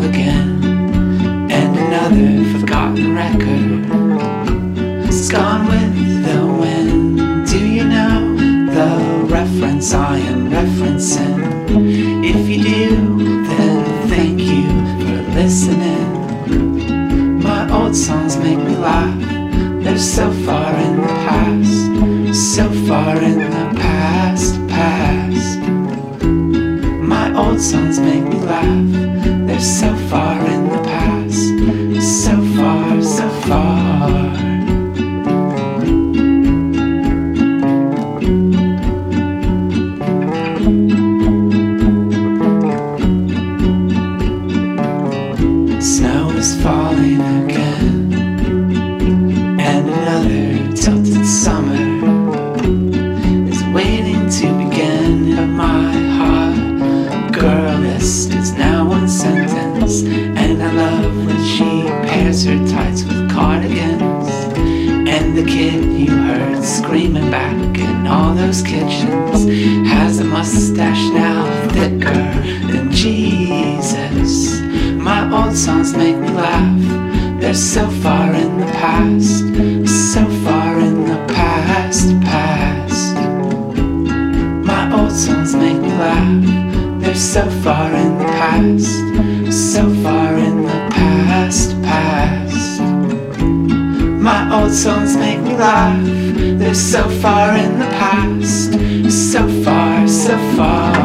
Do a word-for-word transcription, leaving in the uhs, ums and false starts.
again, and another forgotten record is gone with the wind. Do you know the reference I am referencing? If you do, then thank you for listening. My old songs make me laugh. They're so far in the past, so far in the past, past. My old songs make me laugh. They're so far in the past, so far, so far. Snow is falling again, and another tilted summer is waiting to begin. But my heart girl list is now one sentence, and I love when she pairs her tights with cardigans. And the kid you heard screaming back in all those kitchens has a mustache now thicker than Jesus. My old songs make me laugh. They're so far in the past, so far in the past, past. My old songs make me laugh. They're so far in the past, so far in the past, past. My old songs make me laugh. They're so far in the past, so far, so far.